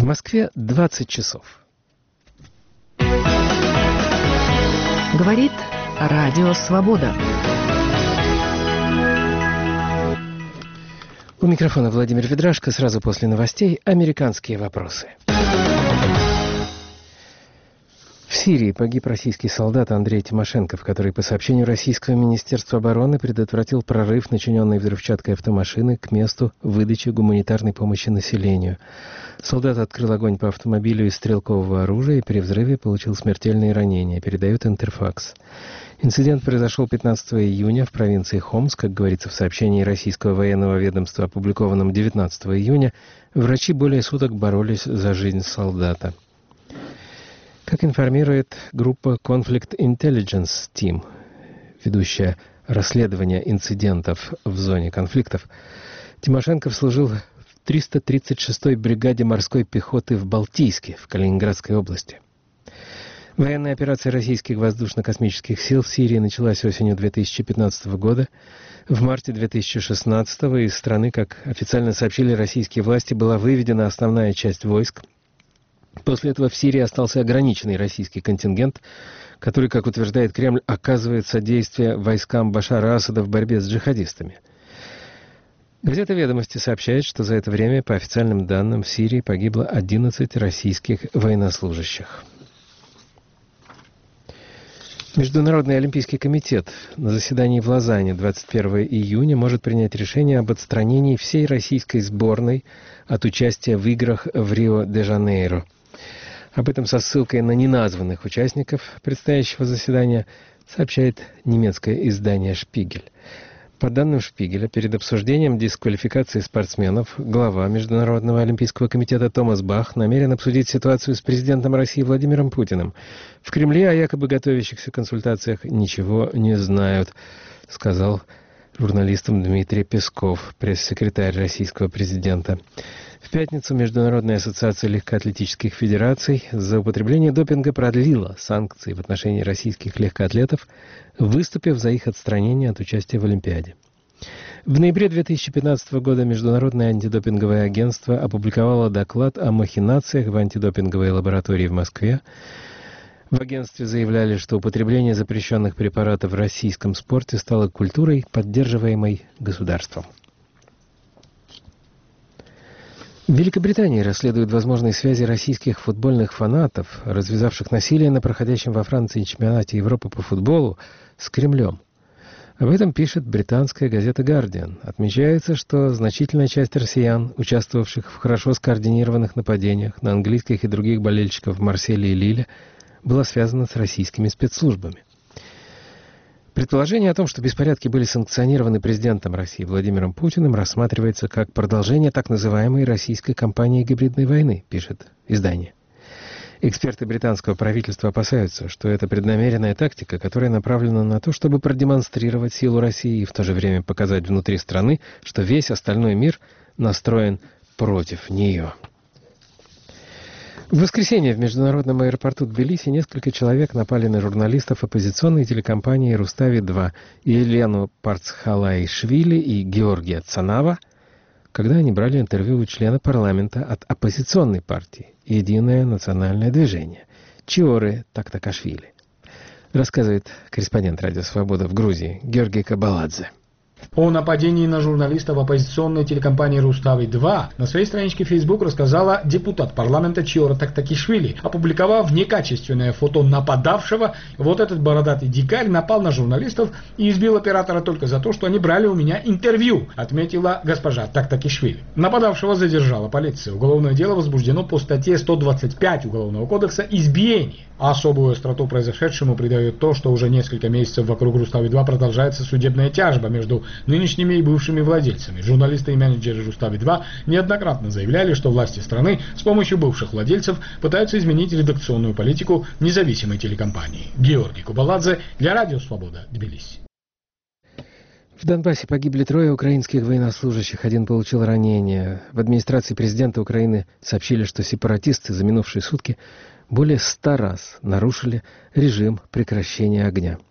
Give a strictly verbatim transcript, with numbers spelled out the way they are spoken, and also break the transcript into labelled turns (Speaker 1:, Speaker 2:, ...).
Speaker 1: Москве двадцать часов.
Speaker 2: Говорит Радио Свобода.
Speaker 1: У микрофона Владимир Ведрашко. Сразу после новостей американские вопросы. В Сирии погиб российский солдат Андрей Тимошенков, который, по сообщению Российского Министерства обороны, предотвратил прорыв, начиненной взрывчаткой автомашины, к месту выдачи гуманитарной помощи населению. Солдат открыл огонь по автомобилю из стрелкового оружия и при взрыве получил смертельные ранения, передает Интерфакс. Инцидент произошел пятнадцатого июня в провинции Хомс, как говорится в сообщении российского военного ведомства, опубликованном девятнадцатого июня. Врачи более суток боролись за жизнь солдата. Как информирует группа Conflict Intelligence Team, ведущая расследование инцидентов в зоне конфликтов, Тимошенков служил в триста тридцать шестой бригаде морской пехоты в Балтийске, в Калининградской области. Военная операция российских воздушно-космических сил в Сирии началась осенью две тысячи пятнадцатого года. В марте две тысячи шестнадцатого из страны, как официально сообщили российские власти, была выведена основная часть войск. После этого в Сирии остался ограниченный российский контингент, который, как утверждает Кремль, оказывает содействие войскам Башара Асада в борьбе с джихадистами. Газета «Ведомости» сообщает, что за это время, по официальным данным, в Сирии погибло одиннадцать российских военнослужащих. Международный олимпийский комитет на заседании в Лозанне двадцать первого июня может принять решение об отстранении всей российской сборной от участия в играх в Рио-де-Жанейро. Об этом со ссылкой на неназванных участников предстоящего заседания сообщает немецкое издание «Шпигель». По данным Шпигеля, перед обсуждением дисквалификации спортсменов глава Международного олимпийского комитета Томас Бах намерен обсудить ситуацию с президентом России Владимиром Путиным. В Кремле о якобы готовящихся консультациях ничего не знают, сказал журналистам Дмитрий Песков, пресс-секретарь российского президента. В пятницу Международная ассоциация легкоатлетических федераций за употребление допинга продлила санкции в отношении российских легкоатлетов, выступив за их отстранение от участия в Олимпиаде. В ноябре две тысячи пятнадцатого года Международное антидопинговое агентство опубликовало доклад о махинациях в антидопинговой лаборатории в Москве. В агентстве заявляли, что употребление запрещенных препаратов в российском спорте стало культурой, поддерживаемой государством. В Великобритании расследуют возможные связи российских футбольных фанатов, развязавших насилие на проходящем во Франции чемпионате Европы по футболу, с Кремлем. Об этом пишет британская газета «Гардиан». Отмечается, что значительная часть россиян, участвовавших в хорошо скоординированных нападениях на английских и других болельщиков в Марселе и Лиле, была связана с российскими спецслужбами. Предположение о том, что беспорядки были санкционированы президентом России Владимиром Путиным, рассматривается как продолжение так называемой российской кампании гибридной войны, пишет издание. Эксперты британского правительства опасаются, что это преднамеренная тактика, которая направлена на то, чтобы продемонстрировать силу России и в то же время показать внутри страны, что весь остальной мир настроен против нее. В воскресенье в международном аэропорту Тбилиси несколько человек напали на журналистов оппозиционной телекомпании «Рустави-два» Елену Парцхалай-Швили и Георгия Цанава, когда они брали интервью у члена парламента от оппозиционной партии «Единое национальное движение» Чиоры Тактакашвили, рассказывает корреспондент «Радио Свобода» в Грузии Георгий Кабаладзе.
Speaker 3: О нападении на журналистов оппозиционной телекомпании «Рустави-два» на своей страничке в Facebook рассказала депутат парламента Чиора Тактакишвили, опубликовав некачественное фото нападавшего. Вот этот бородатый дикарь напал на журналистов и избил оператора только за то, что они брали у меня интервью, отметила госпожа Тактакишвили. Нападавшего задержала полиция. Уголовное дело возбуждено по статье сто двадцать пять Уголовного кодекса «Избиение». Особую остроту произошедшему придает то, что уже несколько месяцев вокруг «Рустави-два» продолжается судебная тяжба между нынешними и бывшими владельцами. Журналисты и менеджеры «Рустави-два» неоднократно заявляли, что власти страны с помощью бывших владельцев пытаются изменить редакционную политику независимой телекомпании. Георгий Кабаладзе для Радио Свобода, Тбилиси.
Speaker 1: В Донбассе погибли трое украинских военнослужащих, один получил ранения. В администрации президента Украины сообщили, что сепаратисты за минувшие сутки более ста раз нарушили режим прекращения огня.